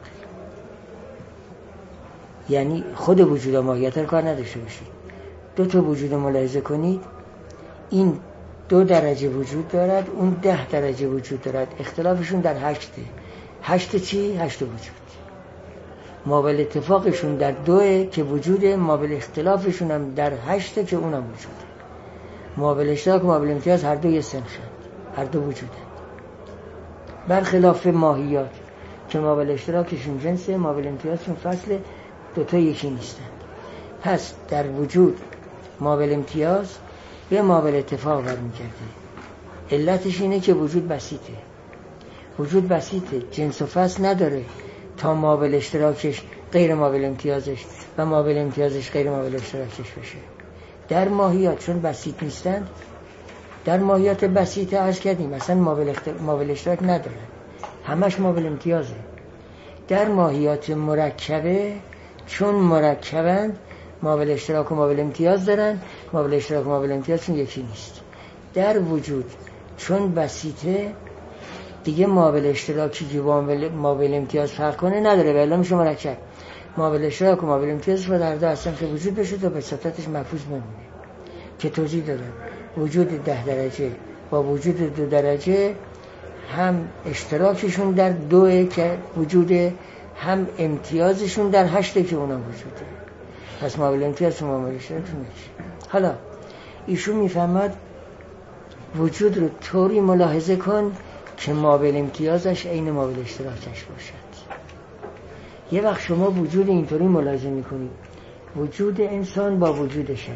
یعنی خود وجود و ماهیت رو کار نداشته باشید. دو تا وجود ملاحظه کنید، این دو درجه وجود دارد، اون ده درجه وجود دارد، اختلافشون در هشته. هشت چی؟ هشت وجود. مابل اتفاقشون در دوه که وجوده، مابل اختلافشون هم در هشته که اونم وجوده. مابل اشتراک و مابل امتیاز هر دو یه سنخند، هر دو وجوده. برخلاف ماهیات که مابل اشتراکشون جنسه، مابل امتیازشون فصله، دوتا یکی نیستن. پس در وجود مابل امتیاز به مابل اتفاق برمیگرده. علتش اینه که وجود بسیطه. وجود بسیطه، جنس و فصل نداره تا مابل اشتراکش غیر مابل امتیازش و مابل امتیازش غیر مابل اشتراکش بشه. در ماهیات چون بسیط نیستند، در ماهیات بسیطه عرض کردیم مثلا مابل, اختر... مابل اشتراک نداره، همش مابل امتیازه. در ماهیات مرکبه چون مرکبند مابل اشتراک و مابل امتیاز دارن، مابل اشتراک و مابل امتیازشون یکی نیست. در وجود چون بسیطه دیگه مابل اشتراکی که با مابل امتیاز فرق کنه نداره، ولی میشه مرکب. مابل اشتراک و مابل امتیازش رو در دو اصلا که وجود بشه تا بساطتش محفوظ بمونه که توضیح دادم. وجود ده درجه با وجود دو درجه هم اشتراکشون در دوه که وجوده، هم امتیازشون در هشته که اونم وجوده. پس مابل امتیاز و مابل اشتراکشون میشه. حالا ایشون میفهمد وجود رو طوری ملاحظه کن که مابل امتیازش عین مابل اشتراکش باشد. یه وقت شما وجود اینطوری ملاحظه میکنید، وجود انسان با وجود شجر،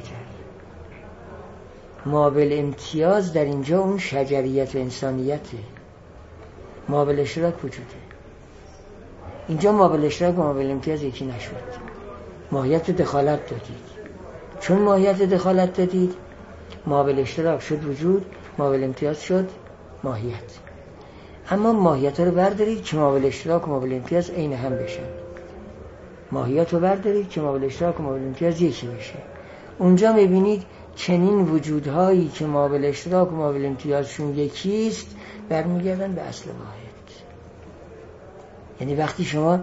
مابل امتیاز در اینجا اون شجریت و انسانیته، مابل اشتراک وجوده. اینجا مابل اشتراک و مابل امتیاز یکی نشد، ماهیت دخالت دادید. چون ماهیت دخالت دادید مابل اشتراک شد وجود، مابل امتیاز شد ماهیت. اما ماهیت رو بردارید که مابل اشتراک و مابل امتیاز عین هم بشن. ماهیت رو بردارید که مابل اشتراک و مابل امتیاز یکی بشه. اونجا میبینید چنین وجودهایی که مابل اشتراک و مابل امتیازشون یکیست برمیگردن به اصل واحد. یعنی وقتی شما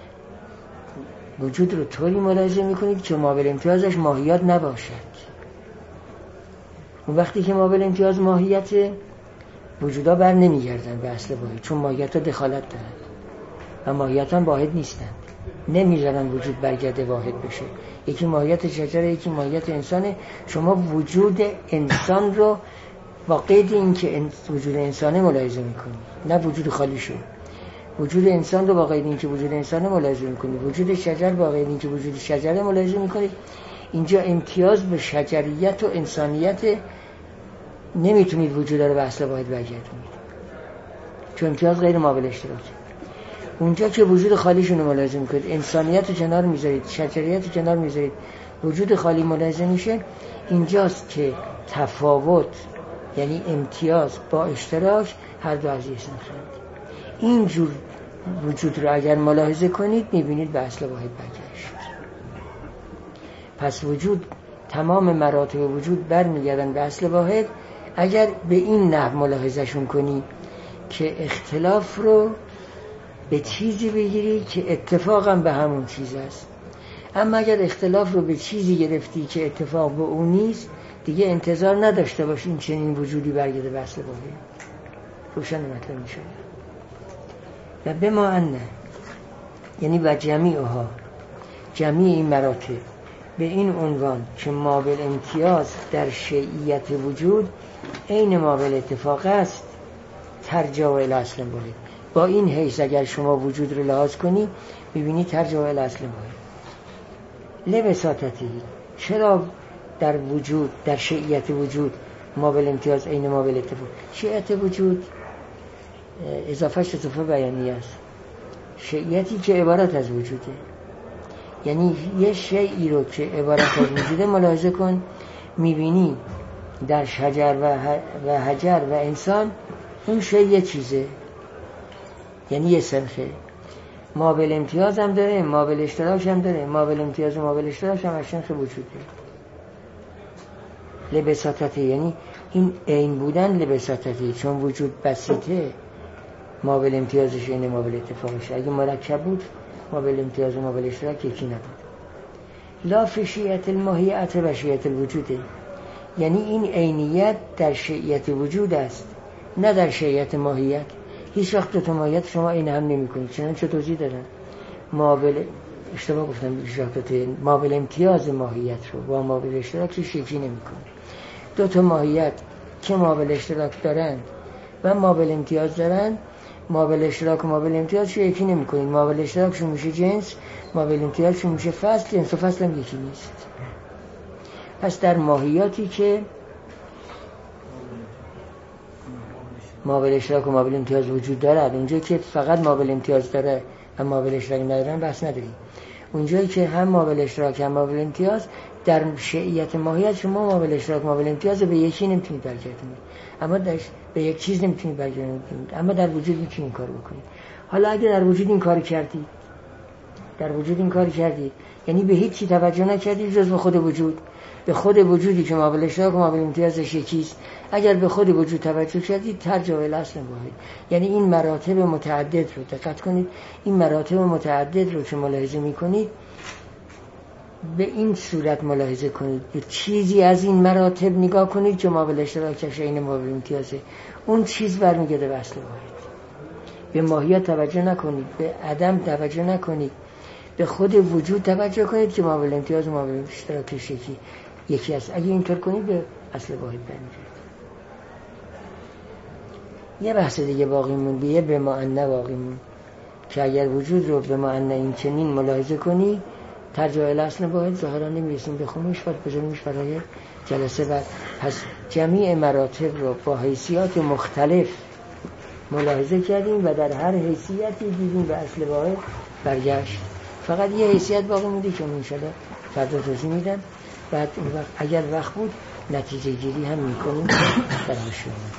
وجود رو طوری ملاحظه میکنید که مابل امتیازش ماهیت نباشد، اون وقتی که مابل امتیاز ماهیته وجودا بر نمیگردن به اصل واحد، چون ماهیت ها دخالت دارن و ماهیت ها واحد نیستن، نمیذارن وجود برگرده واحد بشه. یکی ماهیت شجره، یکی ماهیت انسانه. شما وجود انسان رو با قید این که وجود انسانه ملاحظه میکنید، نه وجود خالی شو. وجود انسان رو با قید این که وجود انسانه ملاحظه میکنید، وجود شجر با قید این که وجود شجره ملاحظه میکنید. اینجا امتیاز به شجریت و انسانیت، نمیتونید وجود رو به اصل واحد برگردونید چون امتیاز غیر مابل اشتراکه. اونجا که وجود خالیشون رو ملاحظه میکنید، انسانیت رو کنار میذارید، شجریت رو کنار میذارید، وجود خالی ملاحظه میشه. اینجاست که تفاوت یعنی امتیاز با اشتراک هر دو از یه سنخند. اینجور وجود رو اگر ملاحظه کنید میبینید به اصل واحد برگشت. پس وجود، تمام مراتب وجود برمیگردن به اصل واحد اگر به این نحو ملاحظهشون کنی که اختلاف رو به چیزی بگیری که اتفاقا به همون چیز است. اما اگر اختلاف رو به چیزی گرفتی که اتفاق به اون نیست، دیگه انتظار نداشته باشین چنین وجودی برگرده به اصل واحد. روشن مطلب میشه. و به ما انه، یعنی و جمیعها، جمیع این مراتب به این عنوان که مابل امتیاز در شیعیت وجود عین مابل اتفاق است، ترجع الی اصل واحد. با این حیث اگر شما وجود رو لحاظ کنی میبینی ترجع الی اصل واحد. لبساطتی. چرا در وجود، در شیعیت وجود ما بالامتیاز عین ما بالاتفاق؟ شیعیت وجود اضافهش اضافه بیانیه است. شیعیتی که عبارت از وجوده، یعنی یه شیعی رو که عبارت از وجوده ملاحظه کن، میبینی در شجر و, و حجر و انسان اون شیع یه چیزه، یعنی یه سنخه. ما بالامتیاز هم داره، ما بالاشتراک هم داره، ما بالامتیاز و ما بالاشتراک هم از شنخ وجوده. لبساطته، یعنی این عین بودن لبساطته، چون وجود بسیطه ما بالامتیازش اینه ما بالاتفاقش. اگه مرکب بود ما بالامتیاز و ما بالاشتراک یکی نبود. لا فی شیعت الماهیت و شیعت الوجوده، یعنی این عینیت در شیعت وجود است نه در شیعت ماهیت. هیچ وقت دو تا ماهیت شما این هم نمی کنید. چنانچه توضیح دادن ما بل اشتباه گفتم هیچ وقت ما بالامتیاز ماهیت رو با ما بالاشتراکش یکی نمی کنید. دو تا ماهیت که ما بالاشتراک دارن و ما بالامتیاز دارن، ما بالاشتراک و ما بالامتیازش یکی نمی کنید. ما بالاشتراکشون میشه جنس، ما بالامتیازشون میشه فصل. جنس و فصل هم یکی نیست. پس در ماهیاتی که ما بالاشتراک و ما بالامتیاز وجود دارد، اونجایی که فقط ما بالامتیاز داره و ما بالاشتراک ندارن بحث نداریم. اونجایی که هم ما بالاشتراک هم ما بالامتیاز، در شیعیت ماهیت شما ما بالاشتراک ما بالامتیاز به یکی نمیتونید برگردونید، اما در به یک چیز نمیتونید برگردونید، اما در وجود میتونید این کارو بکنید. حالا اگه در وجود این کارو کردید، در وجود این کارو کردید، یعنی به هیچ چی توجه نکردید جز به خود وجود، به خود وجودی که ما بالاشتراک و ما بالامتیازش یکیست. اگر به خود وجود توجه کردید ترجع الی اصل واحد، یعنی این مراتب متعدد رو دقت کنید، این مراتب متعدد رو که ملاحظه میکنید به این صورت ملاحظه کنید، به چیزی از این مراتب نگاه کنید که ما بالاشتراکش عین ما بالامتیازه، اون چیز برمیگرده به اصل واحد. به ماهیت توجه نکنید، به عدم توجه نکنید، به خود وجود توجه کنید که ما بالامتیاز و ما بالاشتراکش یکی یکی است. اگه اینطور کنید به اصل واحد برمیگرده. یه بحث دیگه باقی مونده، یه به معنی باقی مونده که اگر وجود رو به معنی این چنین ملاحظه کنی ترجع الی اصل واحد ظاهرا نمیرسیم بخونیش، باید بذاریمش برای جلسه بعد. پس جمیع مراتب رو با حیثیات مختلف ملاحظه کردیم و در هر حیثیتی دیدیم به اصل واحد برگشت. فقط یه حیثیت باقی مونده که ان شاءالله فردا توضیح میدم. بعد اون وقت اگر وقت بود نتیجه گیری هم میکنیم در حاشیه.